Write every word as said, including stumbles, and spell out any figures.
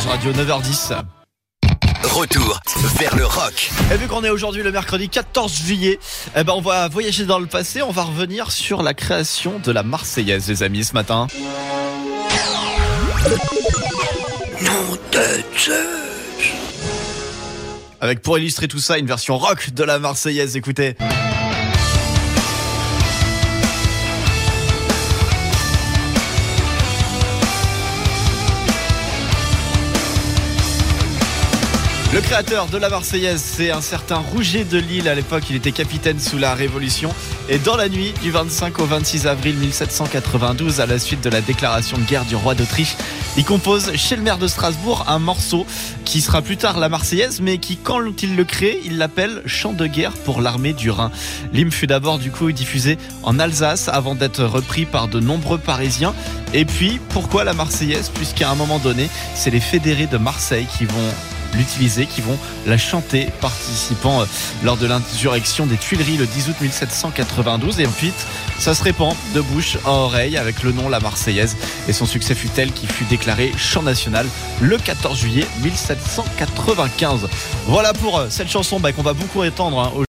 Rouge Radio, neuf heures dix. Retour vers le rock. Et vu qu'on est aujourd'hui le mercredi quatorze juillet, eh ben on va voyager dans le passé, on va revenir sur la création de la Marseillaise, les amis, ce matin. Nom de Zeus. Avec, pour illustrer tout ça, une version rock de la Marseillaise, écoutez. Le créateur de la Marseillaise, c'est un certain Rouget de Lille. À l'époque, il était capitaine sous la Révolution. Et dans la nuit du vingt-cinq au vingt-six avril mille sept cent quatre-vingt-douze, à la suite de la déclaration de guerre du roi d'Autriche, il compose chez le maire de Strasbourg un morceau qui sera plus tard la Marseillaise, mais qui, quand il le crée, il l'appelle Chant de guerre pour l'armée du Rhin. L'hymne fut d'abord du coup diffusé en Alsace avant d'être repris par de nombreux Parisiens. Et puis, pourquoi la Marseillaise ? Puisqu'à un moment donné, c'est les fédérés de Marseille qui vont l'utiliser, qui vont la chanter, participant lors de l'insurrection des Tuileries le dix août mille sept cent quatre-vingt-douze. Et ensuite, ça se répand de bouche à oreille avec le nom La Marseillaise. Et son succès fut tel qu'il fut déclaré chant national le quatorze juillet mille sept cent quatre-vingt-quinze. Voilà pour cette chanson bah, qu'on va beaucoup étendre hein,